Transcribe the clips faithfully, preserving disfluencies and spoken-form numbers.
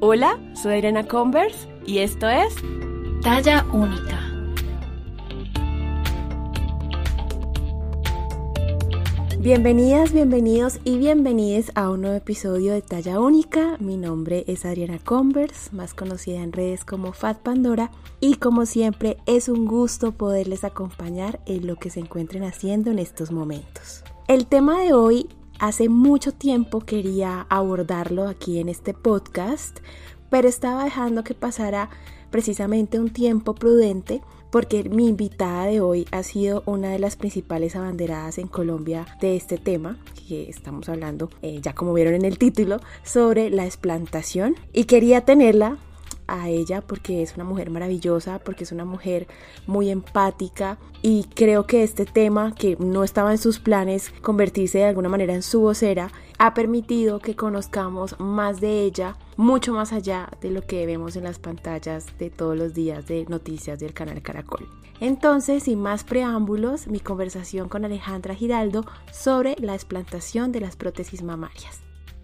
Hola, soy Irena Converse y esto es Talla Única. Bienvenidas, bienvenidos y bienvenides a un nuevo episodio de Talla Única. Mi nombre es Adriana Converse, más conocida en redes como Fat Pandora, y como siempre es un gusto poderles acompañar en lo que se encuentren haciendo en estos momentos. El tema de hoy, hace mucho tiempo quería abordarlo aquí en este podcast, pero estaba dejando que pasara precisamente un tiempo prudente porque mi invitada de hoy ha sido una de las principales abanderadas en Colombia de este tema, que estamos hablando, eh, ya como vieron en el título, sobre la explantación, y quería tenerla a ella porque es una mujer maravillosa, porque es una mujer muy empática, y creo que este tema, que no estaba en sus planes convertirse de alguna manera en su vocera, ha permitido que conozcamos más de ella, mucho más allá de lo que vemos en las pantallas de todos los días de noticias del canal Caracol. Entonces, sin más preámbulos, mi conversación con Alejandra Giraldo sobre la explantación de las prótesis mamarias.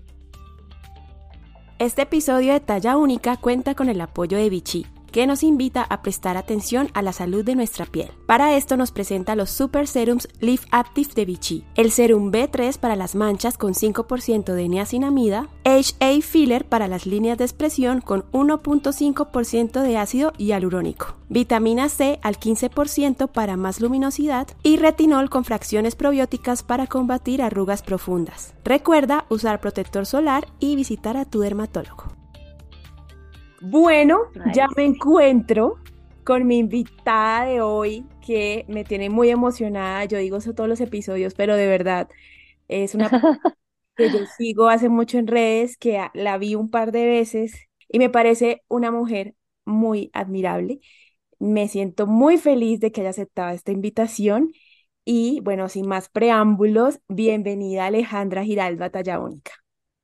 Este episodio de Talla Única cuenta con el apoyo de Vichy, que nos invita a prestar atención a la salud de nuestra piel. Para esto nos presenta los Super Serums Lift Active de Vichy, el Serum B tres para las manchas con cinco por ciento de niacinamida, H A Filler para las líneas de expresión con uno punto cinco por ciento de ácido hialurónico, vitamina C al quince por ciento para más luminosidad y retinol con fracciones probióticas para combatir arrugas profundas. Recuerda usar protector solar y visitar a tu dermatólogo. Bueno, nice. Ya me encuentro con mi invitada de hoy, que me tiene muy emocionada. Yo digo eso todos los episodios, pero de verdad es una que yo sigo hace mucho en redes, que la vi un par de veces y me parece una mujer muy admirable. Me siento muy feliz de que haya aceptado esta invitación y bueno, sin más preámbulos, bienvenida Alejandra Giraldo a Talla Única.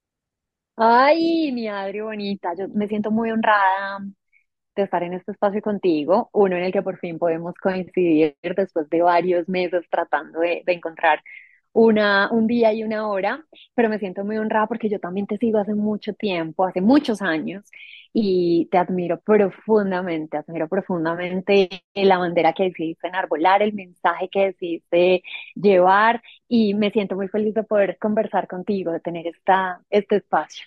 Ay, mi Adri bonita, yo me siento muy honrada de estar en este espacio contigo, uno en el que por fin podemos coincidir después de varios meses tratando de, de encontrar una, un día y una hora, pero me siento muy honrada porque yo también te sigo hace mucho tiempo, hace muchos años, y te admiro profundamente, admiro profundamente la bandera que decidiste enarbolar, el mensaje que decidiste llevar, y me siento muy feliz de poder conversar contigo, de tener esta, este espacio.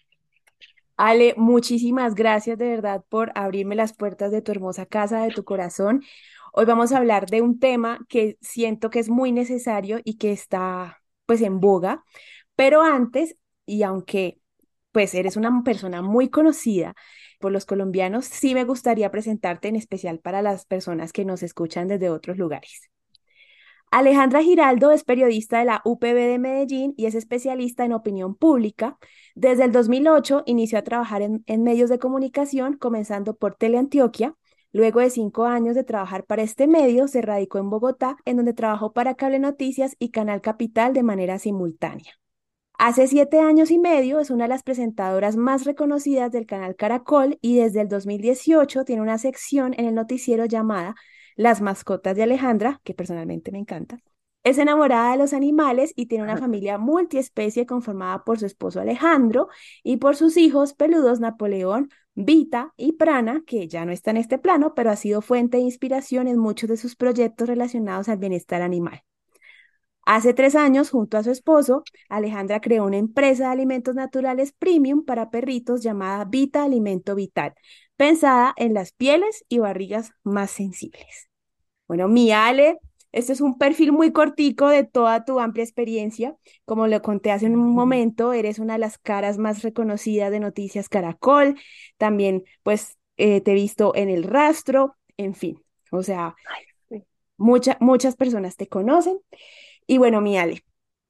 Ale, muchísimas gracias de verdad por abrirme las puertas de tu hermosa casa, de tu corazón. Hoy vamos a hablar de un tema que siento que es muy necesario y que está pues en boga, pero antes, y aunque pues eres una persona muy conocida por los colombianos, sí me gustaría presentarte en especial para las personas que nos escuchan desde otros lugares. Alejandra Giraldo es periodista de la U P B de Medellín y es especialista en opinión pública. Desde el dos mil ocho inició a trabajar en, en medios de comunicación, comenzando por Teleantioquia. Luego de cinco años de trabajar para este medio, se radicó en Bogotá, en donde trabajó para Cable Noticias y Canal Capital de manera simultánea. Hace siete años y medio es una de las presentadoras más reconocidas del canal Caracol y desde el dos mil dieciocho tiene una sección en el noticiero llamada Las mascotas de Alejandra, que personalmente me encanta. Es enamorada de los animales y tiene una familia multiespecie conformada por su esposo Alejandro y por sus hijos peludos Napoleón, Vita y Prana, que ya no está en este plano, pero ha sido fuente de inspiración en muchos de sus proyectos relacionados al bienestar animal. Hace tres años, junto a su esposo, Alejandra creó una empresa de alimentos naturales premium para perritos llamada Vita Alimento Vital, pensada en las pieles y barrigas más sensibles. Bueno, mi Ale, este es un perfil muy cortico de toda tu amplia experiencia. Como lo conté hace un momento, eres una de las caras más reconocidas de Noticias Caracol. También, pues, eh, te he visto en El Rastro, en fin. O sea, Ay, sí. mucha, muchas personas te conocen. Y bueno, mi Ale,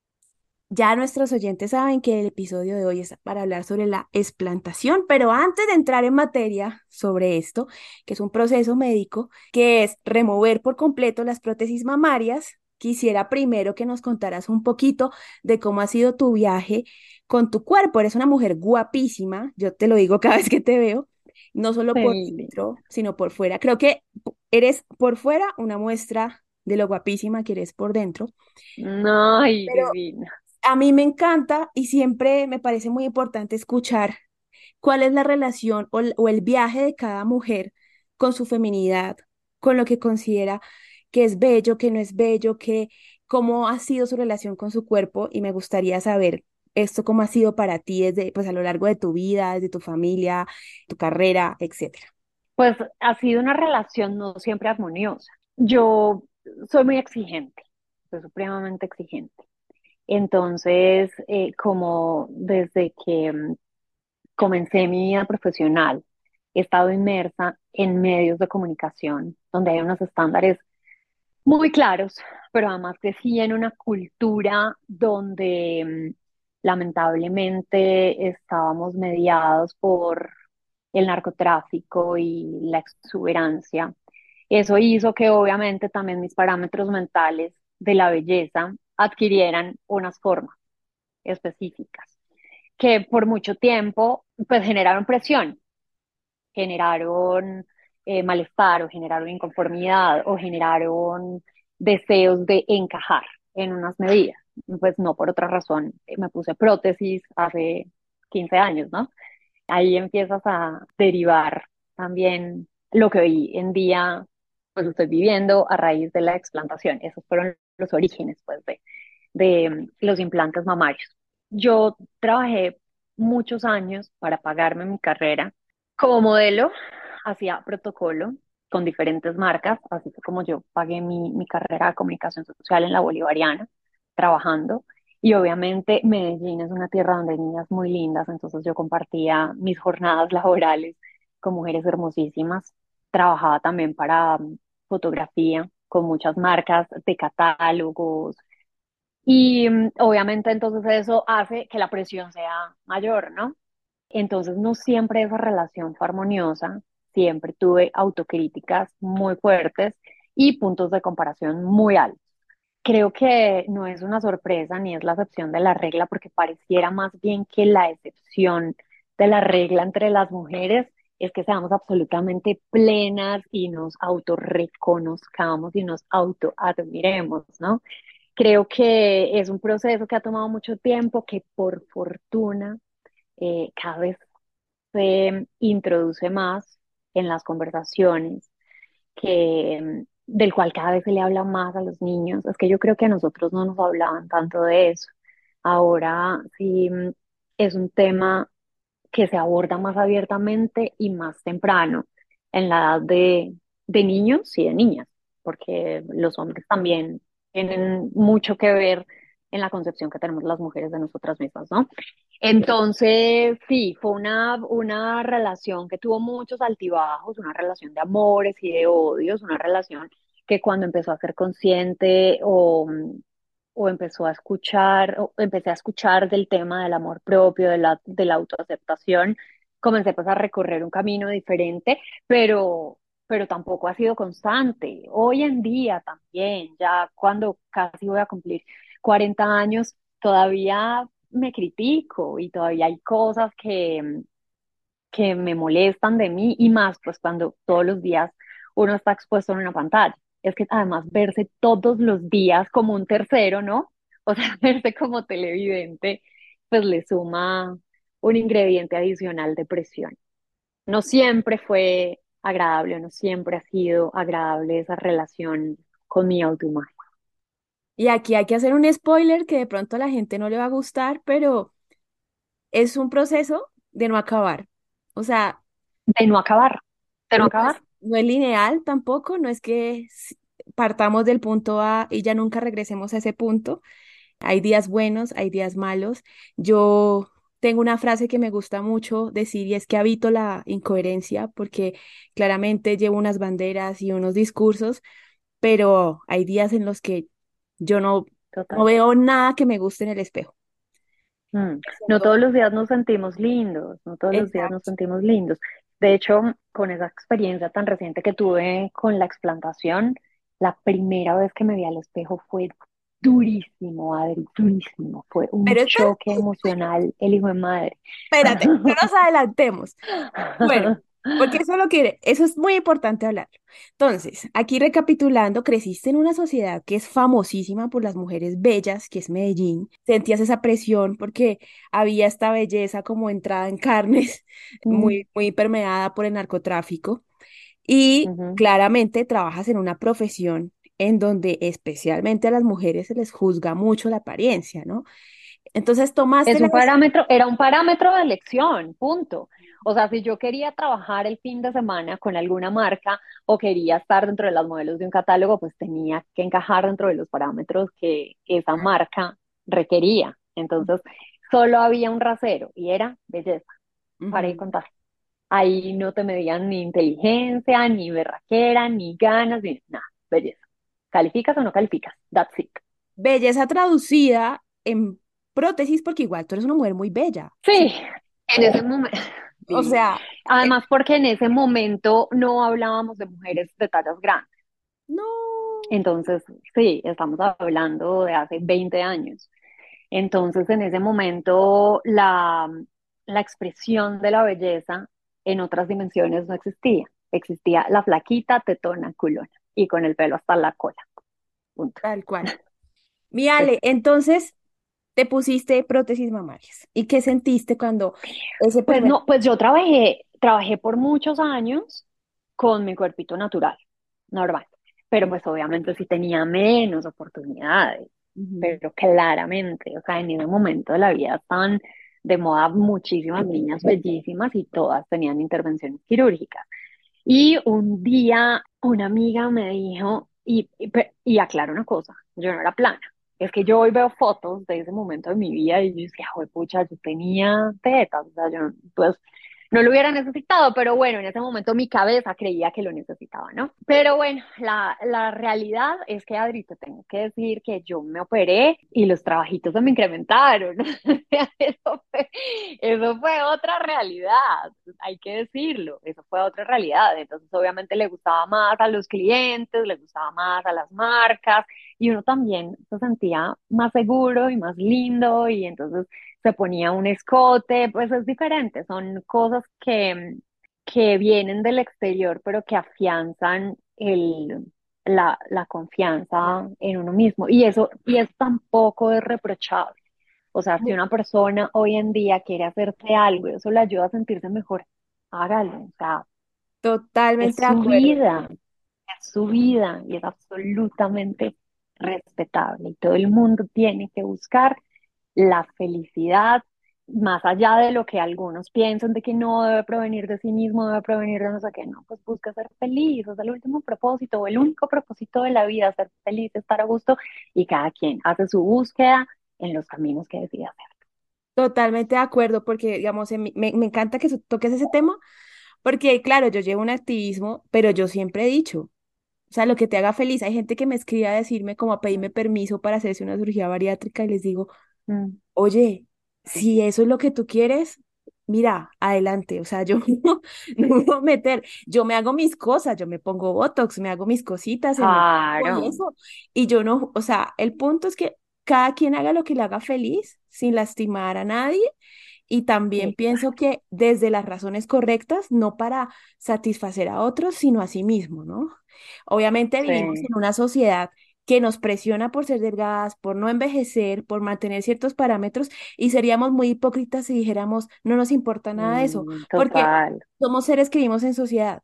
ya nuestros oyentes saben que el episodio de hoy es para hablar sobre la explantación, pero antes de entrar en materia sobre esto, que es un proceso médico, que es remover por completo las prótesis mamarias, quisiera primero que nos contaras un poquito de cómo ha sido tu viaje con tu cuerpo. Eres una mujer guapísima, yo te lo digo cada vez que te veo, no solo por Sí. dentro, sino por fuera. Creo que eres por fuera una muestra de lo guapísima que eres por dentro. Ay, Pero divina. a mí me encanta y siempre me parece muy importante escuchar ¿Cuál es la relación o, el o el viaje de cada mujer con su feminidad, con lo que considera que es bello, que no es bello, que cómo ha sido su relación con su cuerpo? Y me gustaría saber esto cómo ha sido para ti desde, pues a lo largo de tu vida, desde tu familia, tu carrera, etcétera. Pues ha sido una relación no siempre armoniosa. Yo soy muy exigente, soy supremamente exigente. Entonces, eh, como desde que mm, comencé mi vida profesional, he estado inmersa en medios de comunicación donde hay unos estándares muy claros, pero además crecí en una cultura donde mm, lamentablemente estábamos mediados por el narcotráfico y la exuberancia. Eso hizo que obviamente también mis parámetros mentales de la belleza adquirieran unas formas específicas que por mucho tiempo pues generaron presión, generaron eh, malestar o generaron inconformidad o generaron deseos de encajar en unas medidas. Pues no por otra razón, eh, me puse prótesis hace quince años, ¿no? Ahí empiezas a derivar también lo que hoy en día pues estoy viviendo a raíz de la explantación. Esos fueron los orígenes pues de, de mm, los implantes mamarios. Yo trabajé muchos años para pagarme mi carrera como modelo, hacía protocolo con diferentes marcas, así fue como yo pagué mi, mi carrera de comunicación social en la Bolivariana, trabajando. Y obviamente Medellín es una tierra donde hay niñas muy lindas, entonces yo compartía mis jornadas laborales con mujeres hermosísimas. Trabajaba también para mm, fotografía con muchas marcas de catálogos, y mm, obviamente entonces eso hace que la presión sea mayor, ¿no? Entonces no siempre esa relación fue armoniosa, siempre tuve autocríticas muy fuertes y puntos de comparación muy altos. Creo que no es una sorpresa ni es la excepción de la regla, porque pareciera más bien que la excepción de la regla entre las mujeres es que seamos absolutamente plenas y nos autorreconozcamos y nos autoadmiremos, ¿no? Creo que es un proceso que ha tomado mucho tiempo, que por fortuna eh, cada vez se introduce más en las conversaciones, que, mm, del cual cada vez se le habla más a los niños. Es que yo creo que a nosotros no nos hablaban tanto de eso. Ahora sí mm, es un tema que se aborda más abiertamente y más temprano, en la edad de, de niños y de niñas, porque los hombres también tienen mucho que ver en la concepción que tenemos las mujeres de nosotras mismas, ¿no? Entonces, sí, fue una, una relación que tuvo muchos altibajos, una relación de amores y de odios, una relación que cuando empezó a ser consciente o, o empezó a escuchar, o empecé a escuchar del tema del amor propio, de la, de la autoaceptación, comencé pues a recorrer un camino diferente, pero, pero tampoco ha sido constante. Hoy en día también, ya cuando casi voy a cumplir cuarenta años, todavía me critico y todavía hay cosas que, que me molestan de mí y más pues cuando todos los días uno está expuesto en una pantalla. Es que además verse todos los días como un tercero, ¿no? O sea, verse como televidente, pues le suma un ingrediente adicional de presión. No siempre fue agradable, no siempre ha sido agradable esa relación con mi autoimagen. Y aquí hay que hacer un spoiler que de pronto a la gente no le va a gustar, pero es un proceso de no acabar. O sea, De no acabar, de no no es, acabar. no es lineal tampoco, no es que s- partamos del punto A y ya nunca regresemos a ese punto. Hay días buenos, hay días malos. Yo tengo una frase que me gusta mucho decir y es que habito la incoherencia porque claramente llevo unas banderas y unos discursos, pero hay días en los que yo no, no Total. veo nada que me guste en el espejo. Mm. No Siento- todos los días nos sentimos lindos, no todos los días nos Exacto. sentimos lindos. De hecho, con esa experiencia tan reciente que tuve con la explantación, la primera vez que me vi al espejo fue durísimo, Adri, durísimo. Fue un Pero espera, choque emocional, el hijo de madre. espérate, no nos adelantemos. Bueno. Porque eso lo que, eso es muy importante hablar. Entonces, aquí recapitulando, creciste en una sociedad que es famosísima por las mujeres bellas, que es Medellín. Sentías esa presión porque había esta belleza como entrada en carnes, Mm, muy, muy permeada por el narcotráfico. Y ujú. claramente trabajas en una profesión en donde especialmente a las mujeres se les juzga mucho la apariencia, ¿no? Entonces tomaste Es la un parámetro, era un parámetro de elección, punto. O sea, si yo quería trabajar el fin de semana con alguna marca o quería estar dentro de las modelos de un catálogo, pues tenía que encajar dentro de los parámetros que esa decisión. marca requería. Entonces, solo había un rasero y era belleza, para ir Ujú. contar. Ahí no te medían ni inteligencia, ni berraquera, ni ganas, ni nada, belleza. ¿Calificas o no calificas? That's it. Belleza traducida en prótesis, porque igual tú eres una mujer muy bella. Sí. Sí, en ese momento, O sí. sea, eh, Además, porque en ese momento no hablábamos de mujeres de tallas grandes. no, Entonces, sí, estamos hablando de hace veinte años. Entonces, en ese momento, la, la expresión de la belleza en otras dimensiones no existía. Existía la flaquita, tetona, culona y con el pelo hasta la cola. Punto. tal cual. Mi Pues, Ale, entonces te pusiste prótesis mamarias. ¿Y qué sentiste cuando ese pues primer... no, pues yo trabajé, trabajé por muchos años con mi cuerpito natural, normal. Pero pues obviamente sí tenía menos oportunidades, Ujú. pero claramente, o sea, en ese momento de la vida estaban de moda muchísimas niñas bellísimas y todas tenían intervenciones quirúrgicas. Y un día una amiga me dijo, y, y, pe- y aclaro una cosa, yo no era plana. Es que yo hoy veo fotos de ese momento de mi vida y yo decía, pucha, yo tenía tetas, o sea, yo pues no lo hubiera necesitado, pero bueno, en ese momento mi cabeza creía que lo necesitaba, ¿no? Pero bueno, la, la realidad es que, Adri, te tengo que decir que yo me operé y los trabajitos se me incrementaron. Eso fue, eso fue otra realidad, hay que decirlo, eso fue otra realidad. Entonces, obviamente le gustaba más a los clientes, le gustaba más a las marcas y uno también se sentía más seguro y más lindo y entonces se ponía un escote, pues es diferente, son cosas que, que vienen del exterior, pero que afianzan el, la, la confianza en uno mismo. Y eso, y eso tampoco es reprochable. O sea, si Mu- una persona hoy en día quiere hacerse algo y eso le ayuda a sentirse mejor, hágalo. O sea, es Totalmente de su acuerdo. vida, es su vida y es absolutamente respetable. Y todo el mundo tiene que buscar la felicidad, más allá de lo que algunos piensan de que no debe provenir de sí mismo, debe provenir de no sé qué, no, pues busca ser feliz, es el último propósito o el único propósito de la vida, ser feliz, estar a gusto y cada quien hace su búsqueda en los caminos que decide hacer. Totalmente de acuerdo, porque, digamos, en mi- me, me encanta que so- toques ese tema, porque, claro, yo llevo un activismo, pero yo siempre he dicho, o sea, lo que te haga feliz. Hay gente que me escribe a decirme, como a pedirme permiso para hacerse una cirugía bariátrica, y les digo, Mm, oye, si eso es lo que tú quieres, mira, adelante. O sea, yo no, no me voy a meter, yo me hago mis cosas, yo me pongo Botox, me hago mis cositas en el cuerpo y claro, eso. Y yo no, o sea, el punto es que cada quien haga lo que le haga feliz sin lastimar a nadie. Y también pienso exacto, que desde las razones correctas, no para satisfacer a otros, sino a sí mismo, ¿no? Obviamente vivimos sí. en una sociedad que nos presiona por ser delgadas, por no envejecer, por mantener ciertos parámetros, y seríamos muy hipócritas si dijéramos, no nos importa nada de eso, Mm, porque total. somos seres que vivimos en sociedad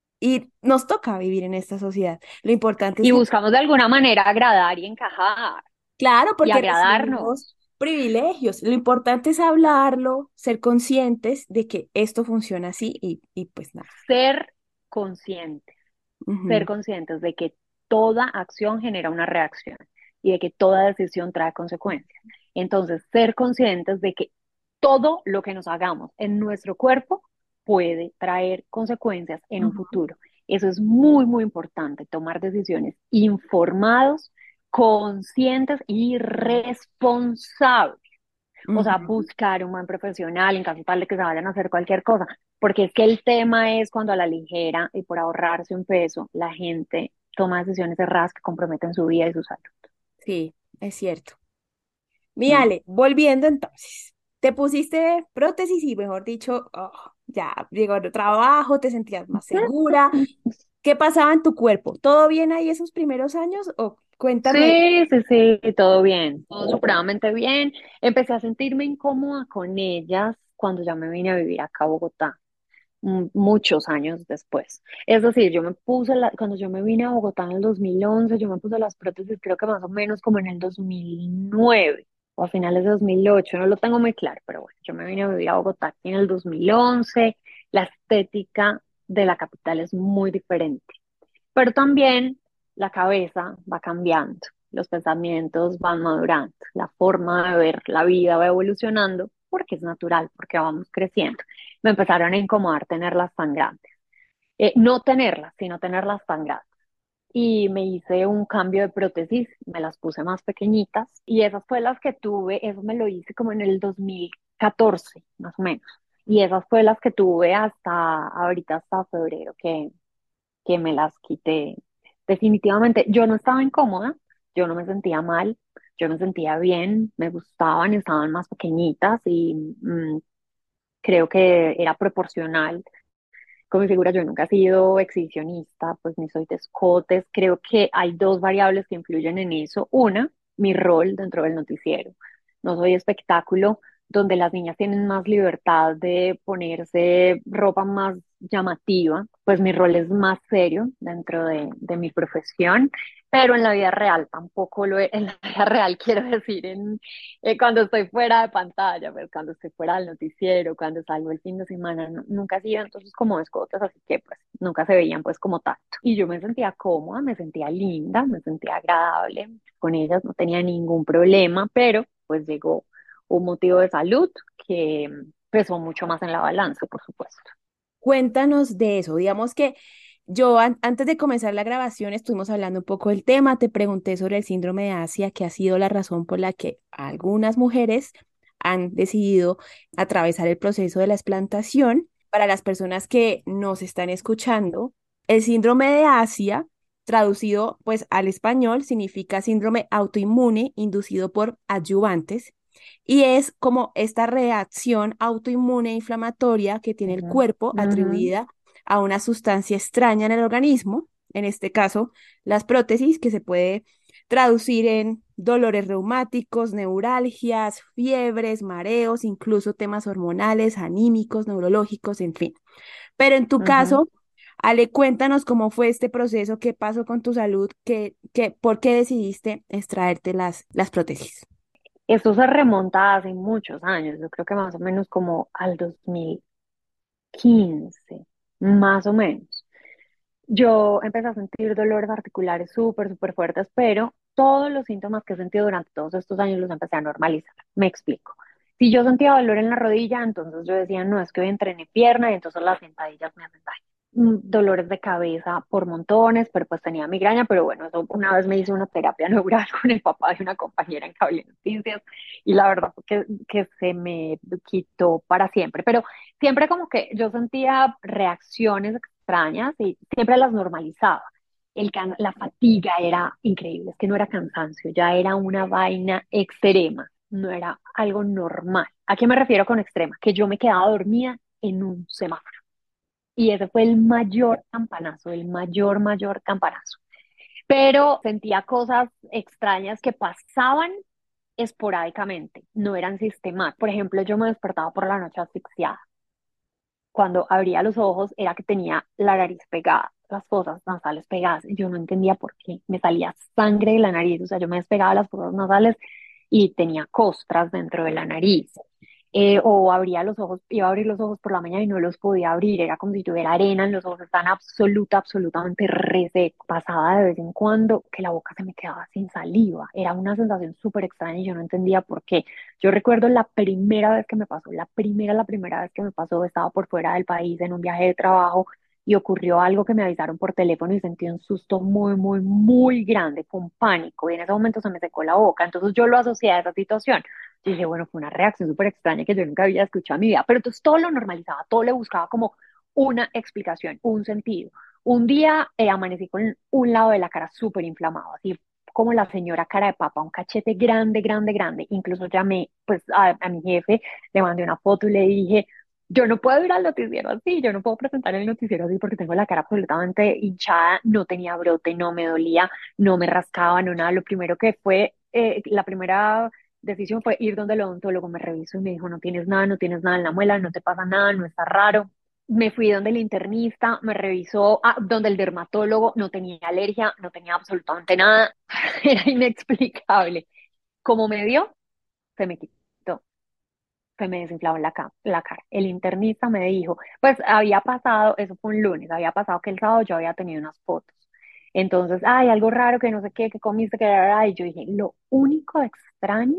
y nos toca vivir en esta sociedad. Lo importante es Y que, buscamos de alguna manera agradar y encajar claro, y porque recibimos agradarnos. privilegios, lo importante es hablarlo, ser conscientes de que esto funciona así y, y pues nada. Ser conscientes, ser Ujú, conscientes de que toda acción genera una reacción y de que toda decisión trae consecuencias. Entonces, ser conscientes de que todo lo que nos hagamos en nuestro cuerpo puede traer consecuencias en un ujú, futuro. Eso es muy, muy importante, tomar decisiones informados, conscientes y responsables. O sea, ujú. buscar un buen profesional en caso tal de que se vayan a hacer cualquier cosa. Porque es que el tema es cuando a la ligera y por ahorrarse un peso, la gente toma decisiones erradas que comprometen su vida y su salud. Sí, es cierto. Mi Mm. Ale, volviendo entonces. Te pusiste prótesis y mejor dicho, oh, ya llegó el trabajo, te sentías más segura. ¿Qué pasaba en tu cuerpo? ¿Todo bien ahí esos primeros años? O cuéntame. Sí, sí, sí, todo bien, todo supremamente bien. Empecé a sentirme incómoda con ellas cuando ya me vine a vivir acá a Bogotá, mm, muchos años después. Es decir, yo me puse, la, cuando yo me vine a Bogotá en el dos mil once, yo me puse las prótesis creo que más o menos como en el dos mil nueve o a finales de dos mil ocho, no lo tengo muy claro, pero bueno, yo me vine a vivir a Bogotá aquí en el dos mil once. La estética de la capital es muy diferente. Pero también la cabeza va cambiando, los pensamientos van madurando, la forma de ver la vida va evolucionando porque es natural, porque vamos creciendo. Me empezaron a incomodar tenerlas tan grandes. Eh, no tenerlas, sino tenerlas tan grandes. Y me hice un cambio de prótesis, me las puse más pequeñitas y esas fue las que tuve, eso me lo hice como en el dos mil catorce, más o menos. Y esas fue las que tuve hasta ahorita, hasta febrero, que que me las quité. Definitivamente, yo no estaba incómoda, yo no me sentía mal, yo me sentía bien, me gustaban, estaban más pequeñitas y mm, creo que era proporcional con mi figura. Yo nunca he sido exhibicionista, pues ni soy de escotes. Creo que hay dos variables que influyen en eso. Una, mi rol dentro del noticiero. No soy espectáculo donde las niñas tienen más libertad de ponerse ropa más llamativa, pues mi rol es más serio dentro de, de mi profesión, pero en la vida real tampoco lo he, en la vida real quiero decir, en, eh, cuando estoy fuera de pantalla, pues cuando estoy fuera del noticiero, cuando salgo el fin de semana, no- nunca ha sido entonces como escotes, así que pues nunca se veían pues como tanto. Y yo me sentía cómoda, me sentía linda, me sentía agradable, con ellas no tenía ningún problema, pero pues llegó un motivo de salud que pesó mucho más en la balanza, por supuesto. Cuéntanos de eso. Digamos que yo an- antes de comenzar la grabación estuvimos hablando un poco del tema, te pregunté sobre el síndrome de Asia, que ha sido la razón por la que algunas mujeres han decidido atravesar el proceso de la explantación. Para las personas que nos están escuchando, el síndrome de Asia, traducido pues al español, significa síndrome autoinmune inducido por adyuvantes y es como esta reacción autoinmune inflamatoria que tiene el Ujú, cuerpo ujú, atribuida a una sustancia extraña en el organismo, en este caso las prótesis, que se puede traducir en dolores reumáticos, neuralgias, fiebres, mareos, incluso temas hormonales, anímicos, neurológicos, en fin. Pero en tu ujú. caso, Ale, cuéntanos cómo fue este proceso, qué pasó con tu salud, qué, qué, por qué decidiste extraerte las, las prótesis. Esto se remonta hace muchos años, yo creo que más o menos como al dos mil quince, más o menos. Yo empecé a sentir dolores articulares súper, súper fuertes, pero todos los síntomas que he sentido durante todos estos años los empecé a normalizar. Me explico. Si yo sentía dolor en la rodilla, entonces yo decía, no, es que hoy entrené pierna y entonces las sentadillas me hacen daño. Mm, dolores de cabeza por montones, pero pues tenía migraña, pero bueno, eso una vez me hice una terapia neural con el papá de una compañera en Cable Noticias y la verdad fue que, que se me quitó para siempre, pero siempre como que yo sentía reacciones extrañas y siempre las normalizaba. El can- la fatiga era increíble, es que no era cansancio, ya era una vaina extrema, no era algo normal. ¿A qué me refiero con extrema? Que yo me quedaba dormida en un semáforo. Y ese fue el mayor campanazo, el mayor, mayor campanazo. Pero sentía cosas extrañas que pasaban esporádicamente, no eran sistemáticas. Por ejemplo, yo me despertaba por la noche asfixiada. Cuando abría los ojos era que tenía la nariz pegada, las fosas nasales pegadas. Y yo no entendía por qué. Me salía sangre de la nariz, o sea, yo me despegaba las fosas nasales y tenía costras dentro de la nariz. Eh, o abría los ojos, iba a abrir los ojos por la mañana y no los podía abrir, era como si tuviera arena en los ojos, estaban absoluta, absolutamente reseco. Pasaba de vez en cuando que la boca se me quedaba sin saliva, era una sensación súper extraña y yo no entendía por qué. Yo recuerdo la primera vez que me pasó, la primera, la primera vez que me pasó, estaba por fuera del país en un viaje de trabajo y ocurrió algo que me avisaron por teléfono y sentí un susto muy, muy, muy grande, con pánico y en ese momento se me secó la boca, entonces yo lo asocié a esa situación. Yo dije, bueno, fue una reacción súper extraña que yo nunca había escuchado en mi vida, pero entonces todo lo normalizaba, todo le buscaba como una explicación, un sentido. Un día eh, amanecí con un lado de la cara súper inflamado, así como la señora cara de papa, un cachete grande, grande, grande. Incluso llamé pues a, a mi jefe, le mandé una foto y le dije, yo no puedo ir al noticiero así, yo no puedo presentar el noticiero así porque tengo la cara absolutamente hinchada, no tenía brote, no me dolía, no me rascaba, no nada. Lo primero que fue, eh, la primera decisión fue ir donde el odontólogo me revisó y me dijo, no tienes nada, no tienes nada en la muela, no te pasa nada, no está raro. Me fui donde el internista, me revisó, ah, donde el dermatólogo, no tenía alergia, no tenía absolutamente nada, era inexplicable. Como me dio, se me quitó, se me desinflaba la, ca- la cara. El internista me dijo, pues había pasado, eso fue un lunes, había pasado que el sábado yo había tenido unas fotos. Entonces, ay, algo raro que no sé qué, que comiste, que era, y yo dije, lo único extraño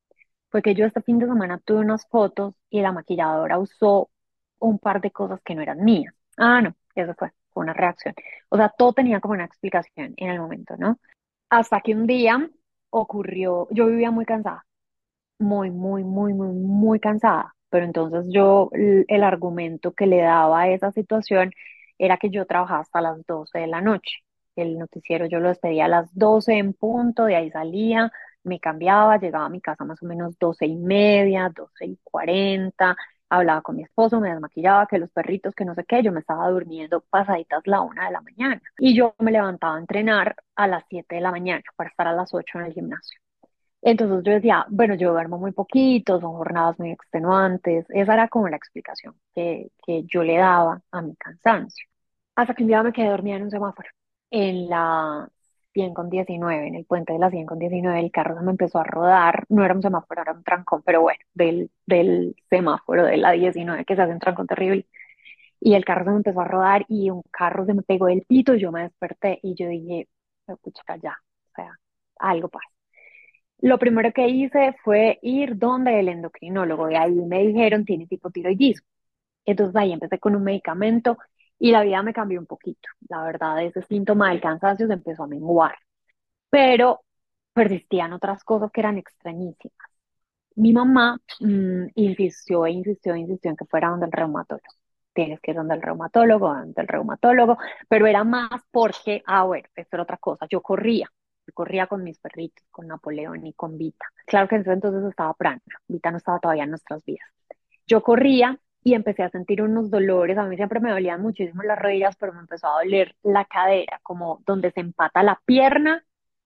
fue que yo este fin de semana tuve unas fotos y la maquilladora usó un par de cosas que no eran mías. Ah, no, eso fue, fue una reacción. O sea, todo tenía como una explicación en el momento, ¿no? Hasta que un día ocurrió, yo vivía muy cansada, muy, muy, muy, muy, muy cansada. Pero entonces yo, l- el argumento que le daba a esa situación era que yo trabajaba hasta las doce de la noche. El noticiero yo lo despedía a las doce en punto, de ahí salía, me cambiaba, llegaba a mi casa más o menos doce y media, doce y cuarenta, hablaba con mi esposo, me desmaquillaba, que los perritos, que no sé qué, yo me estaba durmiendo pasaditas la una de la mañana. Y yo me levantaba a entrenar a las siete de la mañana para estar a las ocho en el gimnasio. Entonces yo decía, bueno, yo duermo muy poquito, son jornadas muy extenuantes. Esa era como la explicación que, que yo le daba a mi cansancio. Hasta que un día me quedé dormida en un semáforo, en la cien con diecinueve, en el puente de la cien con diecinueve, el carro se me empezó a rodar. No era un semáforo, era un trancón, pero bueno, del, del semáforo de la diecinueve que se hace un trancón terrible. Y el carro se me empezó a rodar y un carro se me pegó del pito y yo me desperté y yo dije, pucha, ya, o sea, algo pasa. Lo primero que hice fue ir donde el endocrinólogo y ahí me dijeron tienes hipotiroidismo. Entonces ahí empecé con un medicamento y la vida me cambió un poquito. La verdad, ese síntoma del cansancio se empezó a menguar, pero persistían otras cosas que eran extrañísimas. Mi mamá mm, insistió e insistió e insistió en que fuera donde el reumatólogo. Tienes que ir donde el reumatólogo, donde el reumatólogo, pero era más porque, ah, bueno, esto era otra cosa. Yo corría, yo corría con mis perritos, con Napoleón y con Vita. Claro que en ese entonces estaba Prana, Vita no estaba todavía en nuestras vidas. Yo corría y empecé a sentir unos dolores. A mí siempre me dolían muchísimo las rodillas, pero me empezó a doler la cadera, como donde se empata la pierna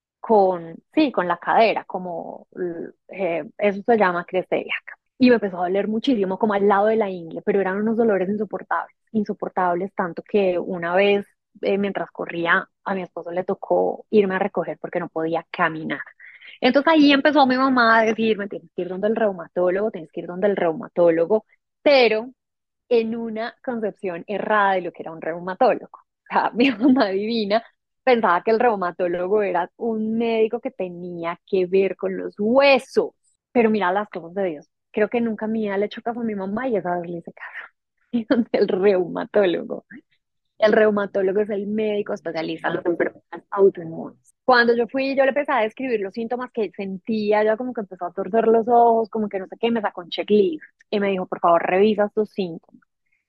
con, sí, con la cadera, como eh, eso se llama cresteliac. Y me empezó a doler muchísimo, como al lado de la ingle, pero eran unos dolores insoportables, insoportables, tanto que una vez, eh, mientras corría, a mi esposo le tocó irme a recoger porque no podía caminar. Entonces ahí empezó mi mamá a decirme, tienes que ir donde el reumatólogo, tienes que ir donde el reumatólogo, pero en una concepción errada de lo que era un reumatólogo. O sea, mi mamá divina pensaba que el reumatólogo era un médico que tenía que ver con los huesos. Pero mira las cosas de Dios. Creo que nunca en mi vida le he hecho caso a mi mamá y esa vez le hice caso. Y donde el reumatólogo. El reumatólogo es el médico especialista en las enfermedades autoinmunes. Cuando yo fui, yo le empecé a describir los síntomas que sentía, ya como que empezó a torcer los ojos, como que no sé qué, me sacó un checklist y me dijo, por favor, revisa tus síntomas.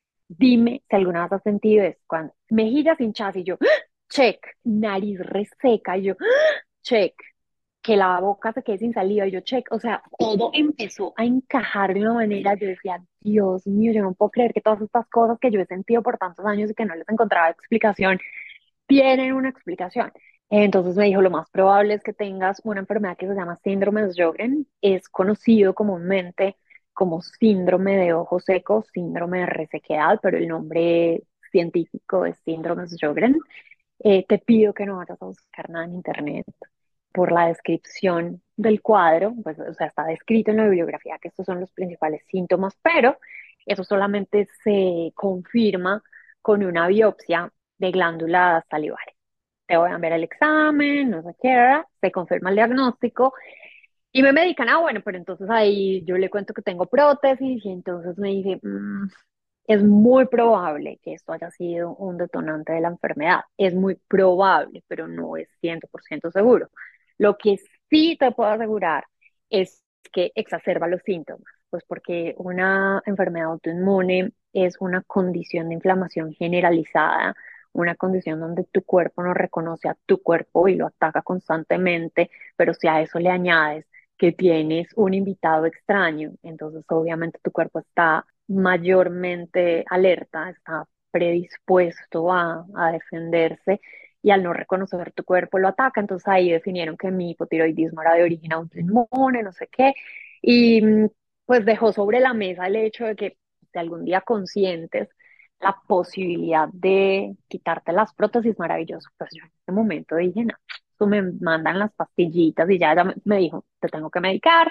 Dime si alguna vez has sentido esto. Cuando mejillas hinchadas y yo, ¡ah! Check, nariz reseca y yo, ¡ah! Check, que la boca se quede sin saliva y yo, check, o sea, todo empezó a encajar de una manera, yo decía, Dios mío, yo no puedo creer que todas estas cosas que yo he sentido por tantos años y que no les encontraba explicación, tienen una explicación. Entonces me dijo, lo más probable es que tengas una enfermedad que se llama síndrome de Sjögren, es conocido comúnmente como síndrome de ojos secos, síndrome de resequedad, pero el nombre científico es síndrome de Sjögren. Eh, te pido que no vayas a buscar nada en internet por la descripción del cuadro, pues, o sea, está descrito en la bibliografía que estos son los principales síntomas, pero eso solamente se confirma con una biopsia de glándulas salivares. Te voy a enviar el examen, no sé qué, ¿verdad? Se confirma el diagnóstico y me medican, ah, bueno, pero entonces ahí yo le cuento que tengo prótesis y entonces me dice, "Mm, es muy probable que esto haya sido un detonante de la enfermedad. Es muy probable, pero no es cien por ciento seguro. Lo que sí te puedo asegurar es que exacerba los síntomas, pues porque una enfermedad autoinmune es una condición de inflamación generalizada, una condición donde tu cuerpo no reconoce a tu cuerpo y lo ataca constantemente, pero si a eso le añades que tienes un invitado extraño, entonces obviamente tu cuerpo está mayormente alerta, está predispuesto a, a defenderse y al no reconocer tu cuerpo lo ataca. Entonces ahí definieron que mi hipotiroidismo era de origen autoinmune, no sé qué, y mm, pues dejó sobre la mesa el hecho de que de algún día conscientes la posibilidad de quitarte las prótesis, maravilloso. Pues yo en ese momento dije, no, tú me mandan las pastillitas y ya, ya me, me dijo, te tengo que medicar.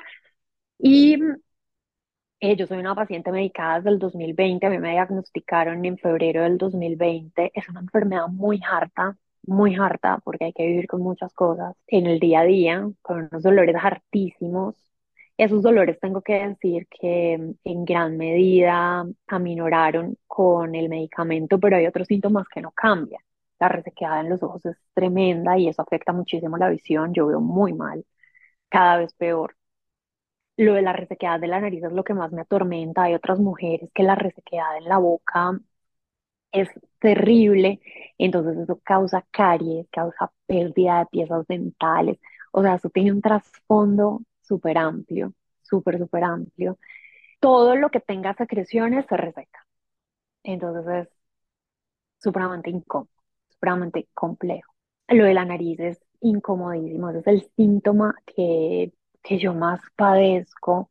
Y eh, yo soy una paciente medicada desde el dos mil veinte, a mí me diagnosticaron en febrero del dos mil veinte. Es una enfermedad muy harta, muy harta, porque hay que vivir con muchas cosas en el día a día, con unos dolores hartísimos. Esos dolores tengo que decir que mm, en gran medida aminoraron con el medicamento, pero hay otros síntomas que no cambian. La resequedad en los ojos es tremenda y eso afecta muchísimo la visión. Yo veo muy mal, cada vez peor. Lo de la resequedad de la nariz es lo que más me atormenta. Hay otras mujeres que la resequedad en la boca es terrible, entonces eso causa caries, causa pérdida de piezas dentales. O sea, eso tiene un trasfondo súper amplio, súper, súper amplio. Todo lo que tenga secreciones se reseca. Entonces es supremamente incómodo, supremamente complejo. Lo de la nariz es incomodísimo, ese es el síntoma que, que yo más padezco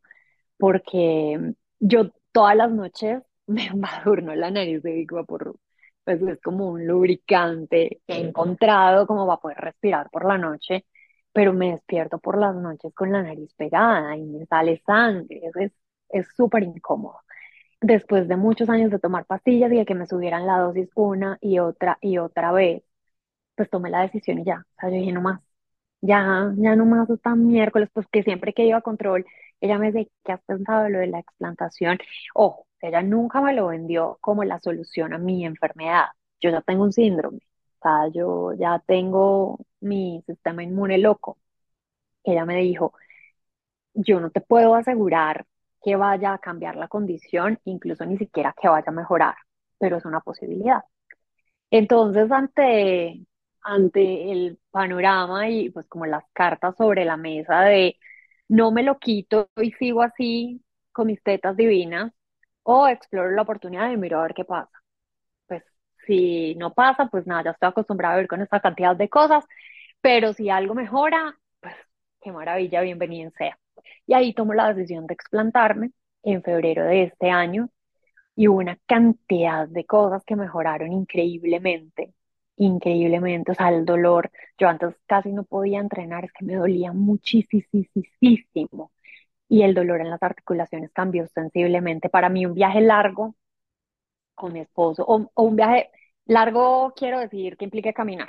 porque yo todas las noches me embadurno la nariz de Big Vaporub. Pues es como un lubricante que he encontrado como para poder respirar por la noche, pero me despierto por las noches con la nariz pegada y me sale sangre. Eso es es súper incómodo. Después de muchos años de tomar pastillas y de que me subieran la dosis una y otra y otra vez, pues tomé la decisión y ya. O sea, yo dije, no más, ya, ya no más hasta miércoles, pues que siempre que iba a control, ella me decía, ¿qué has pensado de lo de la explantación? Ojo, ella nunca me lo vendió como la solución a mi enfermedad. Yo ya tengo un síndrome, o sea, yo ya tengo mi sistema inmune loco. Ella me dijo, yo no te puedo asegurar que vaya a cambiar la condición, incluso ni siquiera que vaya a mejorar, pero es una posibilidad. Entonces, ante, ante el panorama y pues como las cartas sobre la mesa de no me lo quito y sigo así con mis tetas divinas, o exploro la oportunidad y miro a ver qué pasa. Pues si no pasa, pues nada, ya estoy acostumbrada a vivir con esta cantidad de cosas, pero si algo mejora, pues qué maravilla, bienvenido sea. Y ahí tomo la decisión de explantarme en febrero de este año y hubo una cantidad de cosas que mejoraron increíblemente, increíblemente, o sea, el dolor, yo antes casi no podía entrenar, es que me dolía muchísimo y el dolor en las articulaciones cambió sensiblemente. Para mí un viaje largo con mi esposo, o, o un viaje largo quiero decir que implique caminar,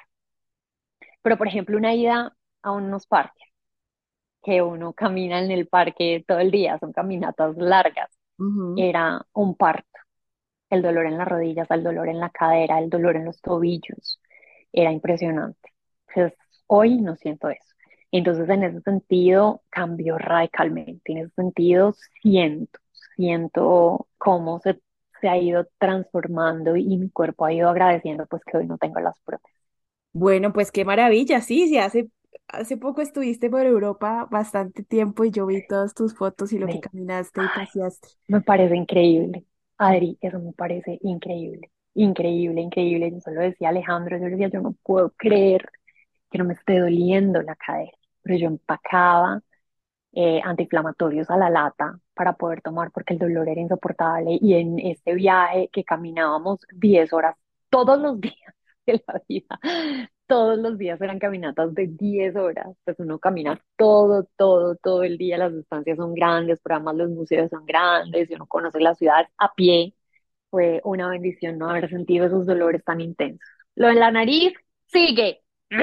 pero por ejemplo una ida a unos parques, que uno camina en el parque todo el día, son caminatas largas, Ujú. era un parto. El dolor en las rodillas, el dolor en la cadera, el dolor en los tobillos. Era impresionante. Pues hoy no siento eso. Entonces, en ese sentido, cambió radicalmente. En ese sentido, siento, siento cómo se, se ha ido transformando y mi cuerpo ha ido agradeciendo pues que hoy no tengo las prótesis. Bueno, pues qué maravilla, sí, sí, hace, hace poco estuviste por Europa bastante tiempo y yo vi todas tus fotos y lo que Me, caminaste y ay, paseaste. me parece increíble. Adri, eso me parece increíble. Increíble, increíble. Yo solo decía Alejandro, yo le decía, yo no puedo creer que no me esté doliendo la cadera, pero yo empacaba eh, antiinflamatorios a la lata para poder tomar porque el dolor era insoportable y en este viaje que caminábamos diez horas todos los días de la vida, todos los días eran caminatas de diez horas, pues uno camina todo, todo, todo el día, las distancias son grandes, pero además los museos son grandes y uno conoce la ciudad a pie, fue una bendición no haber sentido esos dolores tan intensos. Lo en la nariz sigue.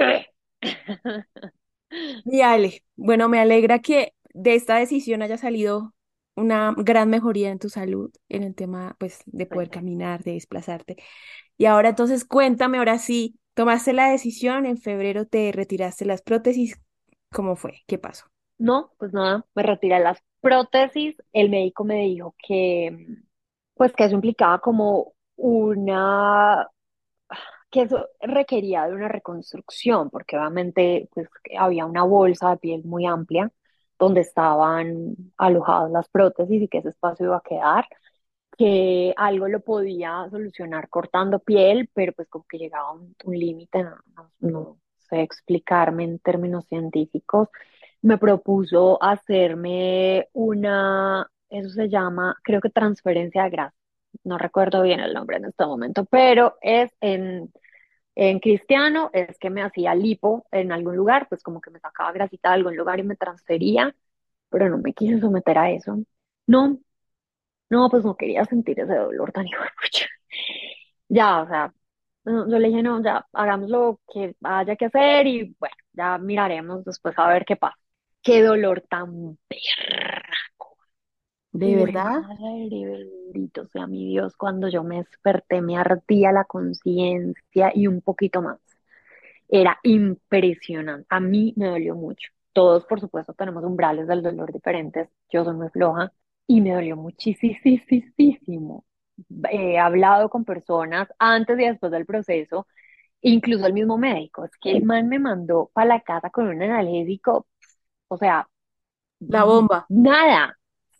Y Ale, bueno, me alegra que de esta decisión haya salido una gran mejoría en tu salud, en el tema, pues, de poder caminar, de desplazarte. Y ahora entonces cuéntame, ahora sí, tomaste la decisión, en febrero te retiraste las prótesis, ¿cómo fue? ¿Qué pasó? No, pues nada, me retiré las prótesis. El médico me dijo que, pues que eso implicaba como una, que eso requería de una reconstrucción, porque obviamente pues había una bolsa de piel muy amplia donde estaban alojadas las prótesis y que ese espacio iba a quedar, que algo lo podía solucionar cortando piel, pero pues como que llegaba a un, un límite, no, no- no sé explicarme en términos científicos. Me propuso hacerme una, eso se llama, creo que transferencia de grasa. No recuerdo bien el nombre en este momento, pero es en, en cristiano, es que me hacía lipo en algún lugar, pues como que me sacaba grasita de algún lugar y me transfería, pero no me quise someter a eso. No, no, pues no quería sentir ese dolor tan hijo de pucha. Ya, o sea, no, yo le dije, no, ya, hagamos lo que haya que hacer y bueno, ya miraremos después a ver qué pasa. Qué dolor tan berraco. ¿De Jue verdad? madre, bendito sea mi Dios, cuando yo me desperté me ardía la conciencia y un poquito más. Era impresionante. A mí me dolió mucho. Todos, por supuesto, tenemos umbrales del dolor diferentes. Yo soy muy floja y me dolió muchísimo. He hablado con personas antes y después del proceso, incluso el mismo médico. Es que el man me mandó para la casa con un analgésico, o sea, La bomba. nada.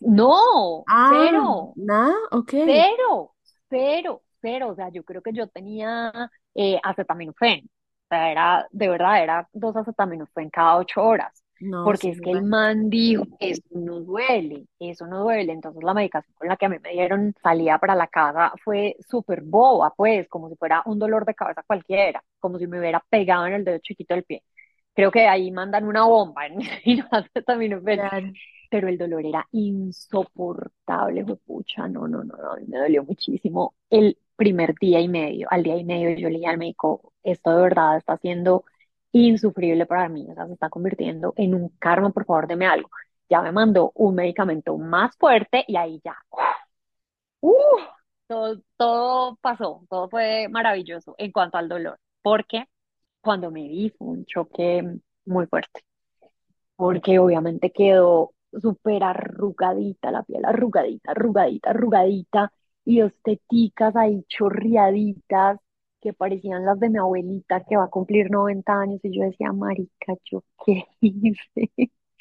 No, Ah, cero. nada, ok. Cero, cero, cero. O sea, yo creo que yo tenía eh, acetaminofén. O sea, era, de verdad, era dos acetaminofén cada ocho horas. No, Porque sí, es me que el imagino. man dijo, eso no duele, eso no duele. Entonces la medicación con la que a mí me dieron salida para la casa fue súper boba, pues, como si fuera un dolor de cabeza cualquiera, como si me hubiera pegado en el dedo chiquito del pie. Creo que ahí mandan una bomba en, y no acetaminofén, Claro. pero el dolor era insoportable, pucha, no, no, no, no, a mí me dolió muchísimo el primer día y medio. Al día y medio yo le dije al médico, esto de verdad está siendo insufrible para mí, o sea, se está convirtiendo en un karma, por favor, deme algo. Ya me mandó un medicamento más fuerte y ahí ya, ¡uh! todo, todo pasó, todo fue maravilloso en cuanto al dolor, porque cuando me vi fue un choque muy fuerte porque obviamente quedó súper arrugadita, la piel arrugadita, arrugadita, arrugadita, y dos teticas ahí chorreaditas que parecían las de mi abuelita que va a cumplir noventa años, y yo decía, marica, ¿yo qué hice?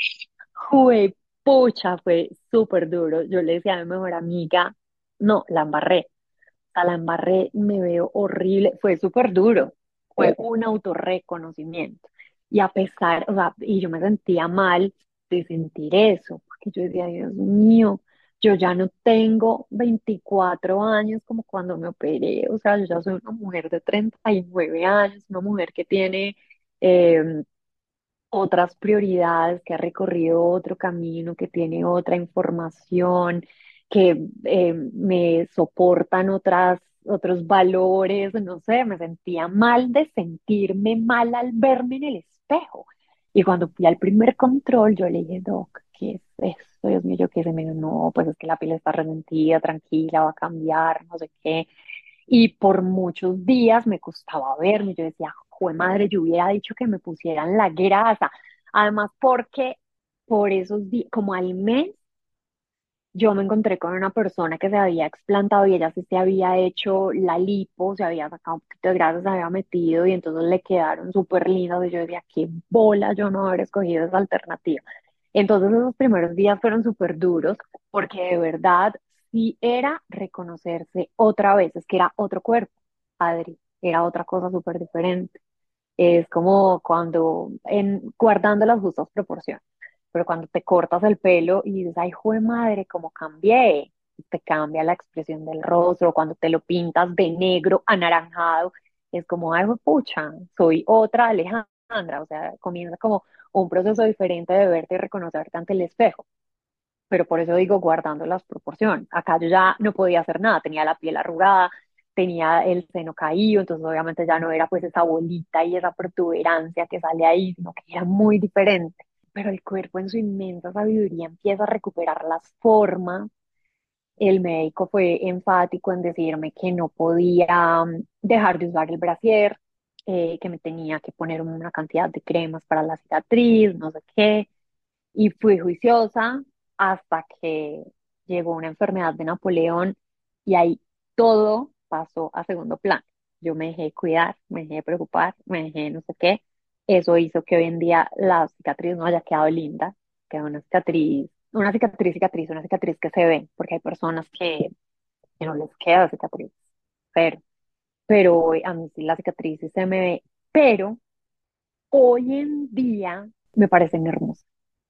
Jue pucha, fue súper duro. Yo le decía a mi mejor amiga, no, la embarré, o sea, la embarré, me veo horrible, fue súper duro, fue un autorreconocimiento. Y a pesar, o sea, y yo me sentía mal de sentir eso, porque yo decía, Dios mío, yo ya no tengo veinticuatro años como cuando me operé, o sea, yo ya soy una mujer de treinta y nueve años, una mujer que tiene eh, otras prioridades, que ha recorrido otro camino, que tiene otra información, que eh, me soportan otras, otros valores, no sé, me sentía mal de sentirme mal al verme en el espejo. Y cuando fui al primer control, yo le dije, Doc, ¿qué es esto? Dios mío, yo qué sé, me dijo, no, pues es que la piel está resentida, tranquila, va a cambiar, no sé qué. Y por muchos días me costaba verme. Yo decía, jue madre, yo hubiera dicho que me pusieran la grasa. Además, porque por esos días, como al mes, yo me encontré con una persona que se había explantado y ella sí se había hecho la lipo, se había sacado un poquito de grasa, se había metido y entonces le quedaron súper lindas. Y yo decía, qué bola yo no haber escogido esa alternativa. Entonces esos primeros días fueron súper duros porque de verdad sí era reconocerse otra vez, es que era otro cuerpo, Adri, era otra cosa súper diferente. Es como cuando, en, guardando las justas proporciones, pero cuando te cortas el pelo y dices, ay, jue madre, cómo cambié, te cambia la expresión del rostro, cuando te lo pintas de negro, anaranjado, es como, ay, pucha, soy otra Alejandra, o sea, comienza como un proceso diferente de verte y reconocerte ante el espejo, pero por eso digo guardando las proporciones. Acá yo ya no podía hacer nada, tenía la piel arrugada, tenía el seno caído, entonces obviamente ya no era pues esa bolita y esa protuberancia que sale ahí, sino que era muy diferente. Pero el cuerpo en su inmensa sabiduría empieza a recuperar las formas. El médico fue enfático en decirme que no podía mm, dejar de usar el brasier, eh, que me tenía que poner una cantidad de cremas para la cicatriz, no sé qué, y fui juiciosa hasta que llegó una enfermedad de Napoleón y ahí todo pasó a segundo plano. yo me dejé cuidar, me dejé preocupar, me dejé no sé qué. Eso hizo que hoy en día la cicatriz no haya quedado linda, queda una cicatriz, una cicatriz, cicatriz, una cicatriz que se ve, porque hay personas que, que no les queda cicatriz, pero, pero hoy a mí sí la cicatriz sí se me ve, pero hoy en día me parecen hermosas.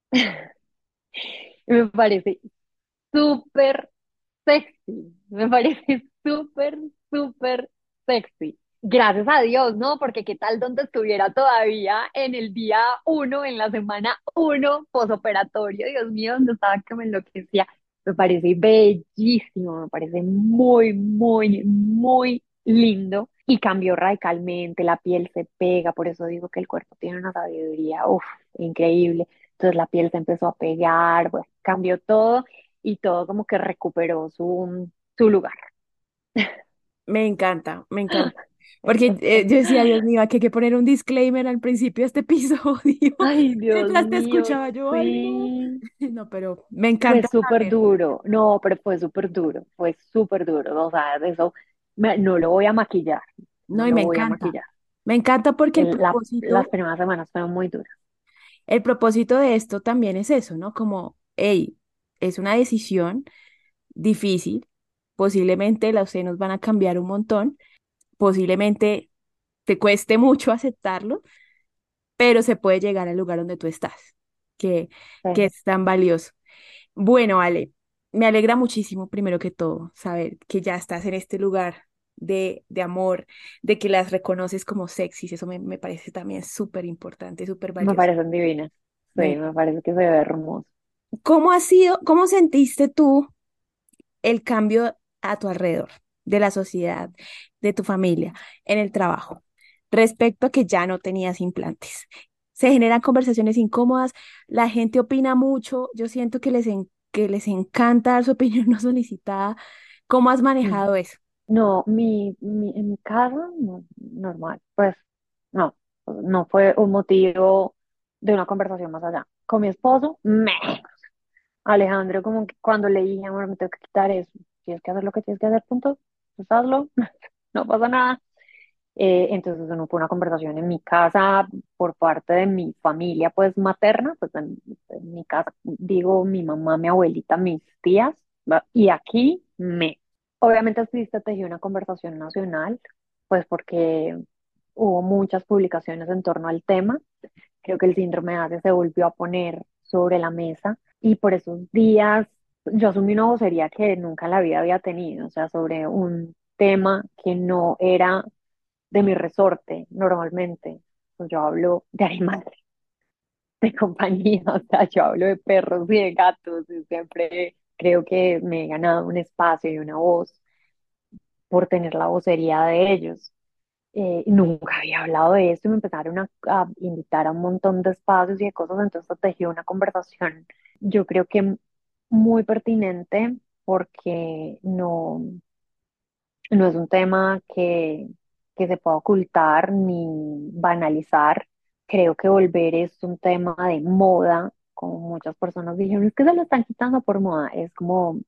Me parece súper sexy, me parece súper, súper sexy. Gracias a Dios, ¿no? Porque qué tal donde estuviera todavía en el día uno, en la semana uno, posoperatorio, Dios mío, donde estaba que me enloquecía. Me parece bellísimo, me parece muy, muy, muy lindo y cambió radicalmente, la piel se pega, por eso digo que el cuerpo tiene una sabiduría, uff, increíble. Entonces la piel se empezó a pegar, bueno, cambió todo y todo como que recuperó su, su lugar. Me encanta, me encanta. Porque eh, yo decía, Dios mío, aquí hay que poner un disclaimer al principio de este episodio. Ay, Dios Mientras te mío, escuchaba yo, ay, no. sí. No, pero me Fue encanta súper saber. duro. No, pero fue súper duro. Fue súper duro. O sea, de eso me- no lo voy a maquillar. No No, y lo me voy a encanta. maquillar. Me encanta porque el El- la- las propósito, primeras semanas fueron muy duras. el propósito de esto también es eso, ¿no? Como, hey, es una decisión difícil, posiblemente los senos van a cambiar un montón, posiblemente te cueste mucho aceptarlo, pero se puede llegar al lugar donde tú estás, que, que Sí. es tan valioso. Bueno, Ale, me alegra muchísimo, primero que todo, saber que ya estás en este lugar de, de amor, de que las reconoces como sexys, eso me, me parece también súper importante, súper Me valioso. parecen divinas. Sí, Me- me parece que se ve hermoso. ¿Cómo ha sido, cómo sentiste tú el cambio a tu alrededor, de la sociedad, de tu familia, en el trabajo, respecto a que ya no tenías implantes? Se generan conversaciones incómodas, la gente opina mucho, yo siento que les, en- que les encanta dar su opinión no solicitada. ¿Cómo has Mm. manejado eso? No, mi, mi, en mi casa, no, normal. Pues no, no fue un motivo de una conversación más allá. Con mi esposo, me. Alejandro, como que cuando le dije, amor, me tengo que quitar eso. Tienes que hacer lo que tienes que hacer, punto. Pues hazlo, no pasa nada. Eh, entonces, no fue una conversación en mi casa por parte de mi familia, pues materna, pues en, en mi casa, digo, mi mamá, mi abuelita, mis tías, ¿va? Y aquí me. Obviamente, sí se tejió una conversación nacional, pues porque hubo muchas publicaciones en torno al tema. Creo que el síndrome de Astra se volvió a poner sobre la mesa y por esos días yo asumí una vocería que nunca en la vida había tenido, o sea, sobre un tema que no era de mi resorte normalmente. Pues yo hablo de animales, de compañía, o sea, yo hablo de perros y de gatos y siempre creo que me he ganado un espacio y una voz por tener la vocería de ellos. Eh, nunca había hablado de esto y me empezaron a, a invitar a un montón de espacios y de cosas, entonces tejió una conversación, yo creo que muy pertinente porque no, no es un tema que, que se pueda ocultar ni banalizar. Creo que volver es un tema de moda, como muchas personas dijeron, es que se lo están quitando por moda, es como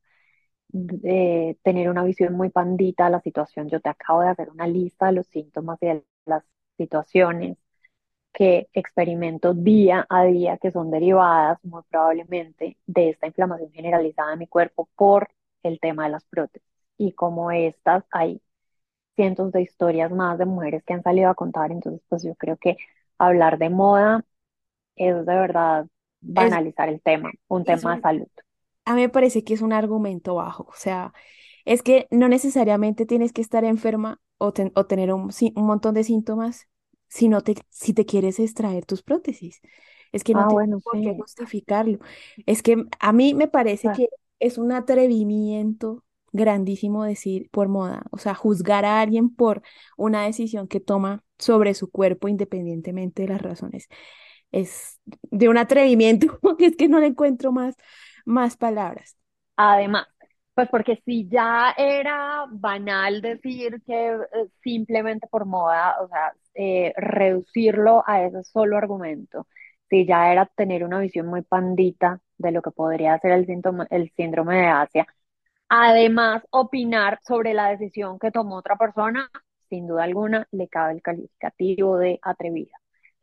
eh, tener una visión muy pandita de la situación. Yo te acabo de hacer una lista de los síntomas y de las situaciones que experimento día a día que son derivadas muy probablemente de esta inflamación generalizada de mi cuerpo por el tema de las prótesis. Y como estas, hay cientos de historias más de mujeres que han salido a contar, entonces pues yo creo que hablar de moda es de verdad Es, banalizar el tema, un es tema de un, salud. a mí me parece que es un argumento bajo, o sea, es que no necesariamente tienes que estar enferma o, ten- o tener un, sí- un montón de síntomas si no te, si te quieres extraer tus prótesis. Es que no Ah, tienes bueno, por qué sí. justificarlo. Es que a mí me parece Ah, que es un atrevimiento grandísimo decir por moda, o sea, juzgar a alguien por una decisión que toma sobre su cuerpo independientemente de las razones. Es de un atrevimiento que es que no le encuentro más, más palabras. además, pues porque si ya era banal decir que eh, simplemente por moda, o sea, eh, reducirlo a ese solo argumento, si ya era tener una visión muy pandita de lo que podría ser el síntoma, el síndrome de Asia, además opinar sobre la decisión que tomó otra persona, sin duda alguna le cabe el calificativo de atrevida.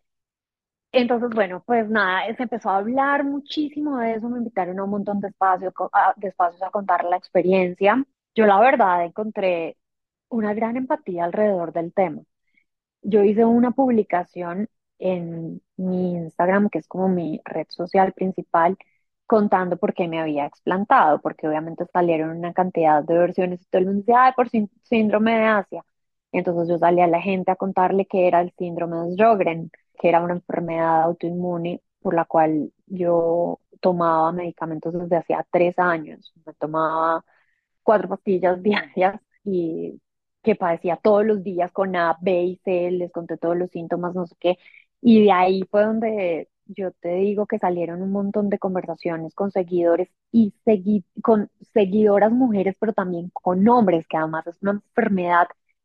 Entonces, bueno, pues nada, se empezó a hablar muchísimo de eso, me invitaron a un montón de espacios, co- a, de espacios a contar la experiencia. Yo la verdad encontré una gran empatía alrededor del tema. Yo hice una publicación en mi Instagram, que es como mi red social principal, contando por qué me había explantado, porque obviamente salieron una cantidad de versiones y todo el mundo decía, ay, por sí- síndrome de Asia. Entonces yo salí a la gente a contarle que era el síndrome de Sjögren, que era una enfermedad autoinmune por la cual yo tomaba medicamentos desde hacía tres años. Me tomaba cuatro pastillas diarias y que padecía todos los días con A, B y C, les conté todos los síntomas, no sé qué. Y de ahí fue donde yo te digo que salieron un montón de conversaciones con seguidores y segui- con seguidoras mujeres, pero también con hombres, que además es una enfermedad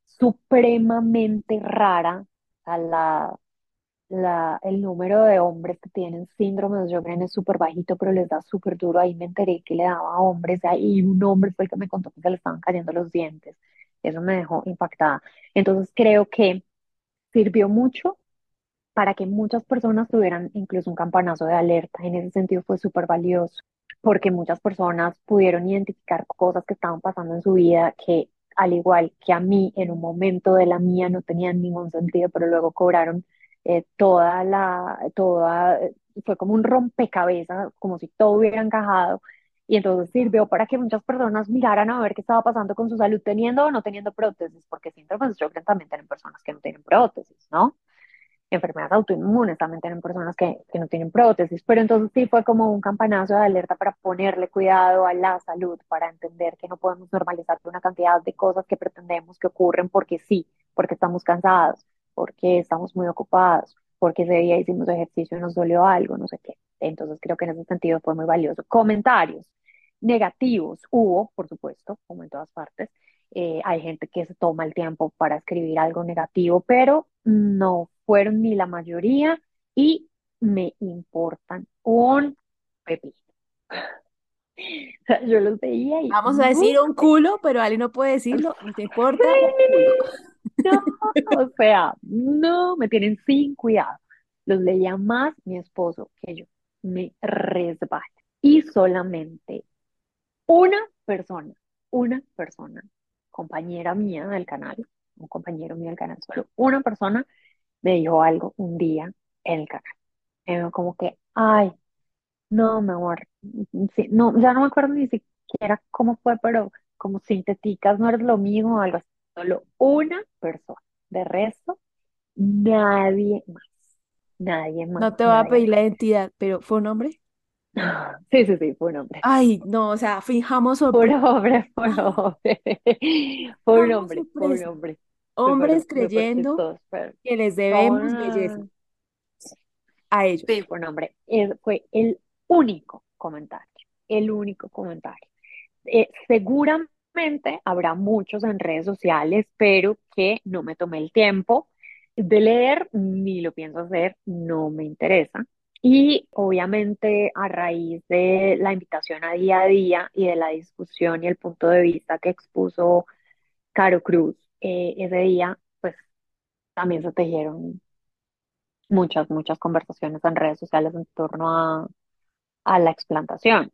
supremamente rara. A la, la, el número de hombres que tienen síndrome de Sjögren es súper bajito, pero les da súper duro. Ahí me enteré que le daba a hombres, y un hombre fue el que me contó que se le estaban cayendo los dientes. Eso me dejó impactada. Entonces creo que sirvió mucho para que muchas personas tuvieran incluso un campanazo de alerta. En ese sentido fue súper valioso, porque muchas personas pudieron identificar cosas que estaban pasando en su vida que, al igual que a mí, en un momento de la mía no tenían ningún sentido, pero luego cobraron eh, toda la, toda, eh, fue como un rompecabezas, como si todo hubiera encajado. Y entonces sirvió para que muchas personas miraran a ver qué estaba pasando con su salud, teniendo o no teniendo prótesis, porque síndrome de Sjögren también tienen personas que no tienen prótesis, ¿no? Enfermedades autoinmunes también tienen personas que, que no tienen prótesis, pero entonces sí fue como un campanazo de alerta para ponerle cuidado a la salud, para entender que no podemos normalizar una cantidad de cosas que pretendemos que ocurren porque sí, porque estamos cansados, porque estamos muy ocupados, porque ese día hicimos ejercicio y nos dolió algo, no sé qué. Entonces creo que en ese sentido fue muy valioso. Comentarios negativos hubo, por supuesto, como en todas partes. Eh, hay gente que se toma el tiempo para escribir algo negativo, pero no fueron ni la mayoría y me importan un pepino. O sea, yo los veía y Vamos a no decir un me... culo, pero Ali no puede decirlo, no te importa un culo. No, o sea, no, me tienen sin cuidado. Los leía más mi esposo que yo. Me resbala. Y solamente una persona, una persona, compañera mía del canal, un compañero mío del canal, solo una persona me dijo algo un día en el canal. Y me como que, ay, no, mi amor, sí, no, ya no me acuerdo ni siquiera cómo fue, pero como sinteticas no eres lo mismo o algo así. Solo una persona. De resto, nadie más, nadie más, No te voy a nadie pedir más. la identidad, pero ¿fue un hombre? Sí, sí, sí, fue un hombre. Ay, no, o sea, fijamos Fue sorpresa. un hombre, fue un hombre. Fue un Fijamos hombre, fue un sorpresa. hombre. Súper, Hombres súper creyendo chistoso. Pero que les debemos belleza son, a sí, ellos. fue un hombre. Es- fue el único comentario, el único comentario. Eh, seguramente habrá muchos en redes sociales, pero que no me tomé el tiempo de leer, ni lo pienso hacer, no me interesa. Y obviamente a raíz de la invitación a día a día y de la discusión y el punto de vista que expuso Caro Cruz eh, ese día, pues también se tejieron muchas, muchas conversaciones en redes sociales en torno a, a la explantación.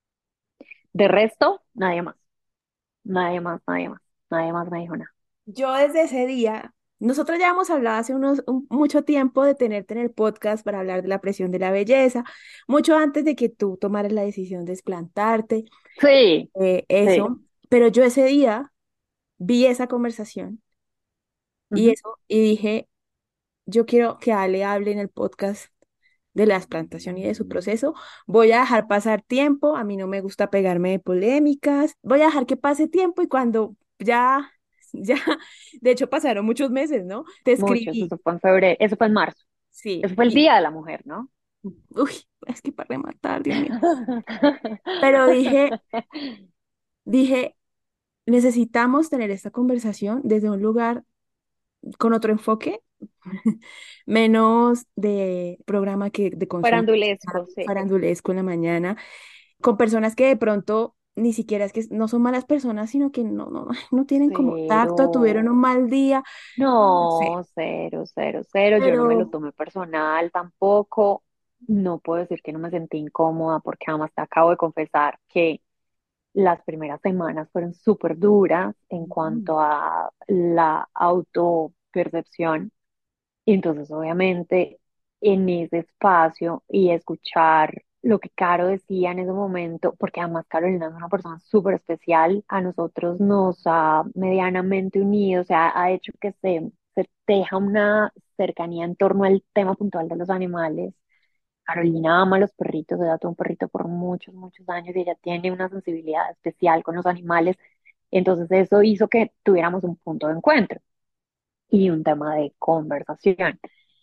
De resto, nadie más, nadie más, nadie más, nadie más me dijo nada. Yo desde ese día, nosotros ya hemos hablado hace unos un- mucho tiempo de tenerte en el podcast para hablar de la presión de la belleza, mucho antes de que tú tomaras la decisión de explantarte, Sí, eh, sí. eso, pero yo ese día vi esa conversación y Ujú. eso y dije, yo quiero que Ale hable en el podcast de la explantación y de su proceso. Voy a dejar pasar tiempo, a mí no me gusta pegarme de polémicas, voy a dejar que pase tiempo y cuando ya, ya, de hecho pasaron muchos meses, ¿no? Te Muchos, escribí, eso fue en febrero, eso fue en marzo. sí, Eso fue el y, Día de la Mujer, ¿no? uy, es que para rematar, Dios mío. Pero dije, dije, necesitamos tener esta conversación desde un lugar con otro enfoque, menos de programa que de consumo Farandulesco, sí. farandulesco en la mañana, con personas que de pronto ni siquiera es que no son malas personas, sino que no, no, no tienen como tacto, tuvieron un Cero. mal día, no sé, No, cero, cero, cero. Yo no me lo pero tomé personal tampoco. No puedo decir que no me sentí incómoda porque además te acabo de confesar que las primeras semanas fueron súper duras en mm, cuanto a la autopercepción. Y entonces, obviamente, en ese espacio y escuchar lo que Caro decía en ese momento, porque además Carolina es una persona súper especial, a nosotros nos ha medianamente unido, o sea, ha hecho que se, se teja una cercanía en torno al tema puntual de los animales. Carolina ama a los perritos, ella tuvo un perrito por muchos, muchos años y ella tiene una sensibilidad especial con los animales. Entonces eso hizo que tuviéramos un punto de encuentro y un tema de conversación.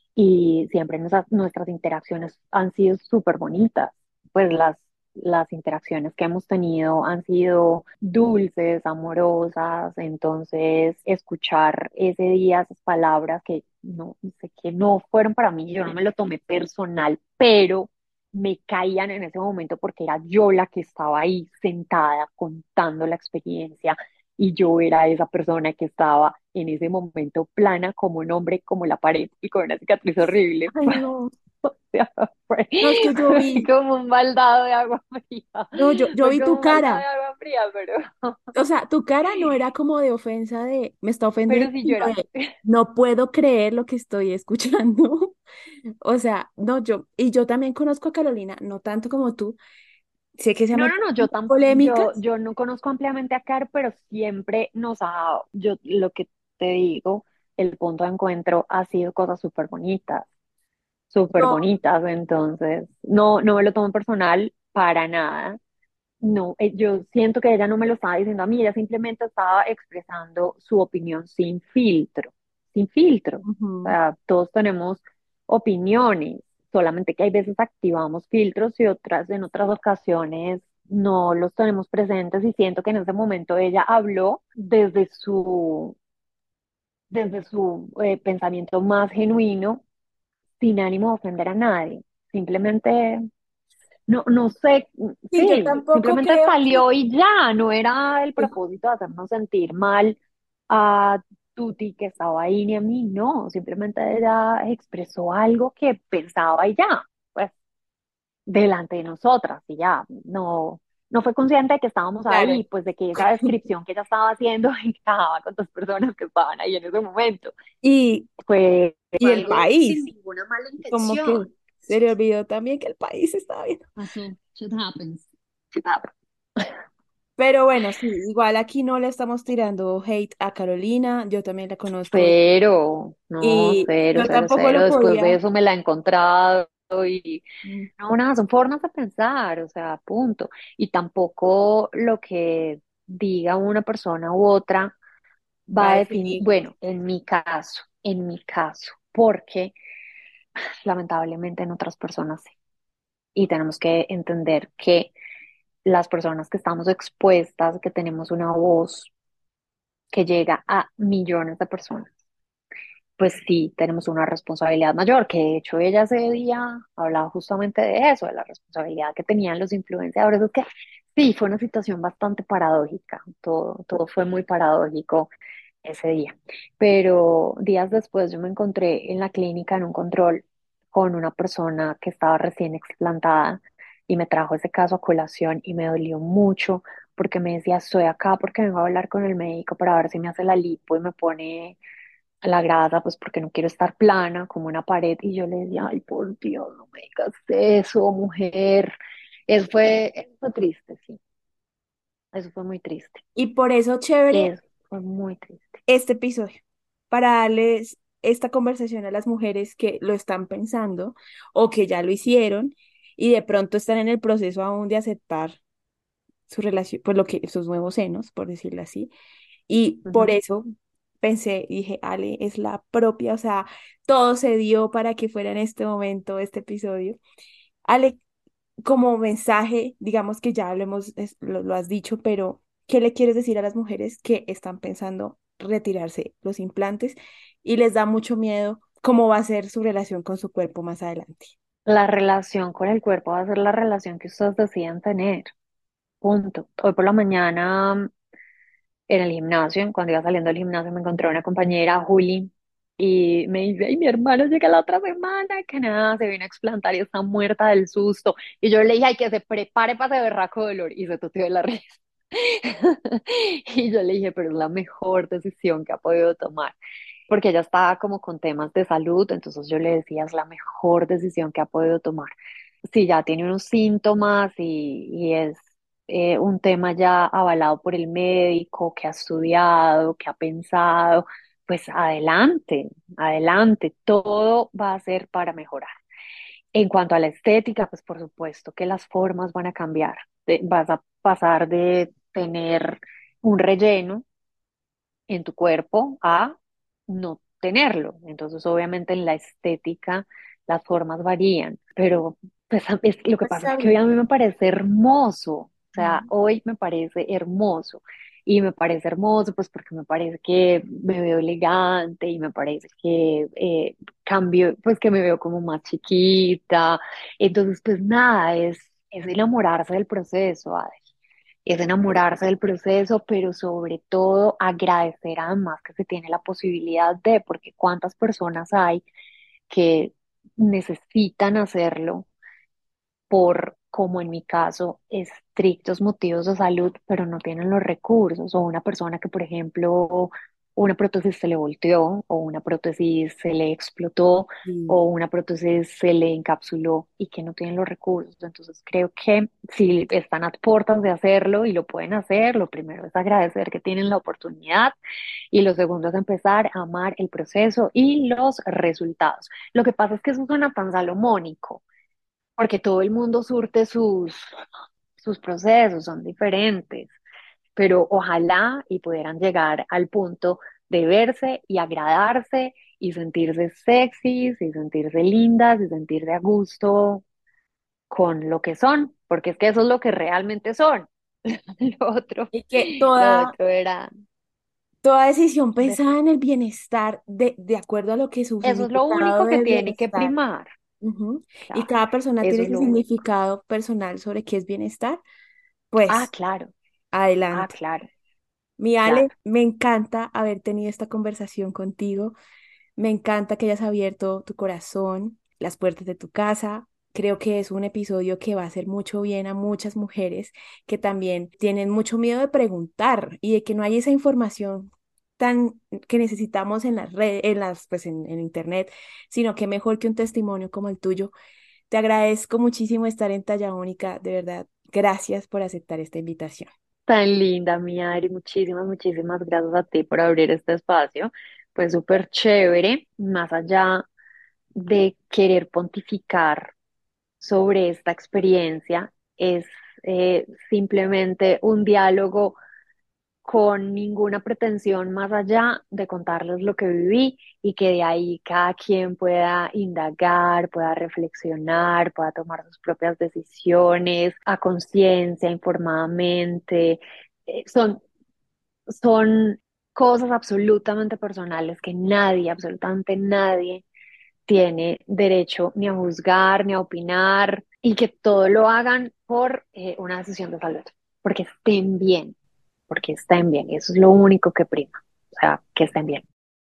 Y siempre nuestras, nuestras interacciones han sido súper bonitas. Pues las, las interacciones que hemos tenido han sido dulces, amorosas. Entonces, escuchar ese día esas palabras que no sé que no fueron para mí, yo no me lo tomé personal, pero me caían en ese momento porque era yo la que estaba ahí sentada contando la experiencia y yo era esa persona que estaba en ese momento plana como un hombre, como la pared y con una cicatriz horrible. ay no, O sea, fue, no es que yo fue vi, como un baldado de agua fría, no, yo, yo fue vi tu como un baldado cara, de agua fría, pero, o sea, tu cara no era como de ofensa de, me está pero ofendiendo, sí sino lloraste. de, no puedo creer lo que estoy escuchando. O sea, no, yo, y yo también conozco a Carolina, no tanto como tú, sé que se ha No, no, metido no, en yo, tam, yo, polémicas, yo no conozco ampliamente a Car, pero siempre nos ha, yo lo que te digo, el punto de encuentro ha sido cosas súper bonitas. Súper yo, bonitas, entonces no, no me lo tomo personal para nada. No, eh, yo siento que ella no me lo estaba diciendo a mí, ella simplemente estaba expresando su opinión sin filtro, sin filtro. O ujú, sea, todos tenemos opiniones, solamente que hay veces activamos filtros y otras, en otras ocasiones no los tenemos presentes y siento que en ese momento ella habló desde su, desde su eh, pensamiento más genuino sin ánimo de ofender a nadie. Simplemente, no, no sé, sí, yo sí, tampoco simplemente creo que, salió y ya, no era el propósito de hacernos sentir mal a Tuti que estaba ahí ni a mí, no, simplemente ella expresó algo que pensaba y ya, pues, delante de nosotras y ya, no. No fue consciente de que estábamos claro, ahí, pues de que esa descripción que ella estaba haciendo encajaba con las personas que estaban ahí en ese momento. y, Fue, y fue el algo sin país, ninguna mala como que intención. se le olvidó también que el país estaba bien. Pasó. Shit happens. Shit happens. Pero bueno, sí, igual aquí no le estamos tirando hate a Carolina, yo también la conozco Cero, no, y cero, yo cero, tampoco cero. lo Después de podía. eso me la he encontrado y Mm, no, nada, son formas de pensar, o sea, punto. Y tampoco lo que diga una persona u otra va va a a definir, definir. bueno, en mi caso, en mi caso, porque lamentablemente en otras personas sí. Y tenemos que entender que las personas que estamos expuestas, que tenemos una voz que llega a millones de personas, pues sí, tenemos una responsabilidad mayor, que de hecho ella ese día hablaba justamente de eso, de la responsabilidad que tenían los influenciadores. Es que sí, fue una situación bastante paradójica, todo, todo fue muy paradójico ese día. Pero días después yo me encontré en la clínica en un control con una persona que estaba recién explantada y me trajo ese caso a colación y me dolió mucho porque me decía, estoy acá porque vengo a hablar con el médico para ver si me hace la lipo y me pone a la grasa, pues porque no quiero estar plana como una pared. Y yo le decía, ay, por Dios, no me digas eso, mujer. Eso fue, eso fue triste, sí. Eso fue muy triste. Y por eso chévere Eso fue muy triste. este episodio, para darles esta conversación a las mujeres que lo están pensando o que ya lo hicieron y de pronto están en el proceso aún de aceptar su relación, pues lo que, sus nuevos senos, por decirlo así. Y por Ujú. eso pensé, dije, Ale, es la propia, o sea, todo se dio para que fuera en este momento este episodio. Ale, como mensaje, digamos que ya lo hemos, es- lo, lo has dicho, pero ¿qué le quieres decir a las mujeres que están pensando retirarse los implantes y les da mucho miedo cómo va a ser su relación con su cuerpo más adelante? La relación con el cuerpo va a ser la relación que ustedes decidan tener. punto. Hoy por la mañana en el gimnasio, cuando iba saliendo del gimnasio, me encontré una compañera, Juli, y me dice, ay, mi hermano llega la otra semana, que nada, se viene a explantar y está muerta del susto. Y yo le dije, ay, que se prepare para ese berraco dolor. Y se toteó de la risa. Y yo le dije, pero es la mejor decisión que ha podido tomar. Porque ella estaba como con temas de salud, entonces yo le decía, es la mejor decisión que ha podido tomar. Si ya tiene unos síntomas y, y es eh, un tema ya avalado por el médico, que ha estudiado, que ha pensado, pues adelante, adelante, todo va a ser para mejorar. En cuanto a la estética, pues por supuesto que las formas van a cambiar. De- vas a pasar de tener un relleno en tu cuerpo a no tenerlo. Entonces, obviamente en la estética las formas varían, pero pues a- es, lo que Pues pasa está es que hoy a bien. mí me parece hermoso, o sea, Mm. hoy me parece hermoso. Y me parece hermoso, pues porque me parece que me veo elegante y me parece que eh, cambio, pues que me veo como más chiquita. Entonces, pues nada, es, es enamorarse del proceso, Ade, es enamorarse del proceso, pero sobre todo agradecer además que se tiene la posibilidad de, porque cuántas personas hay que necesitan hacerlo por, como en mi caso, estrictos motivos de salud, pero no tienen los recursos, o una persona que, por ejemplo, una prótesis se le volteó, o una prótesis se le explotó, Sí. o una prótesis se le encapsuló y que no tienen los recursos. Entonces creo que si están a puertas de hacerlo y lo pueden hacer, lo primero es agradecer que tienen la oportunidad y lo segundo es empezar a amar el proceso y los resultados. Lo que pasa es que eso suena tan salomónico porque todo el mundo surte sus, sus procesos, son diferentes, pero ojalá y pudieran llegar al punto de verse y agradarse y sentirse sexys y sentirse lindas y sentirse a gusto con lo que son, porque es que eso es lo que realmente son. Lo otro, Y que lo toda, otro era, toda decisión de- pensada en el bienestar, de, de acuerdo a lo que su eso es lo significado único que de tiene que bienestar. primar, Ujú. Y claro, cada persona eso tiene es su lo único. significado personal sobre qué es bienestar, Ah, pues claro, ah, adelante. claro, Mi Ale, claro. me encanta haber tenido esta conversación contigo. Me encanta que hayas abierto tu corazón, las puertas de tu casa. Creo que es un episodio que va a hacer mucho bien a muchas mujeres que también tienen mucho miedo de preguntar y de que no hay esa información tan que necesitamos en las redes, en las, pues en, en internet, sino que mejor que un testimonio como el tuyo. Te agradezco muchísimo estar en Talla Única, de verdad. Gracias por aceptar esta invitación. Tan linda, mi Adri. Muchísimas, muchísimas gracias a ti por abrir este espacio. Fue súper chévere, más allá de querer pontificar sobre esta experiencia, es eh, simplemente un diálogo con ninguna pretensión más allá de contarles lo que viví y que de ahí cada quien pueda indagar, pueda reflexionar, pueda tomar sus propias decisiones a conciencia, informadamente. Eh, son, son cosas absolutamente personales que nadie, absolutamente nadie tiene derecho ni a juzgar, ni a opinar y que todo lo hagan por eh, una decisión de salud, porque estén bien, porque estén bien, y eso es lo único que prima, o sea, que estén bien.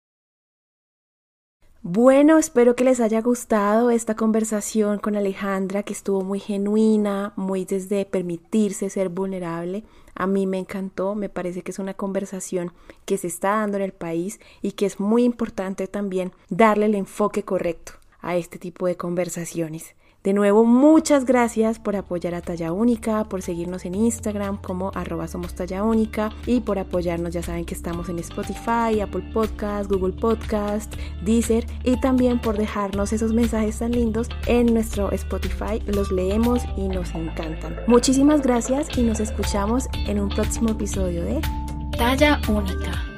Bueno, espero que les haya gustado esta conversación con Alejandra, que estuvo muy genuina, muy desde permitirse ser vulnerable. A mí me encantó, me parece que es una conversación que se está dando en el país y que es muy importante también darle el enfoque correcto a este tipo de conversaciones. De nuevo, muchas gracias por apoyar a Talla Única, por seguirnos en Instagram como arroba somos Talla Única y por apoyarnos. Ya saben que estamos en Spotify, Apple Podcast, Google Podcast, Deezer y también por dejarnos esos mensajes tan lindos en nuestro Spotify. Los leemos y nos encantan. Muchísimas gracias y nos escuchamos en un próximo episodio de Talla Única.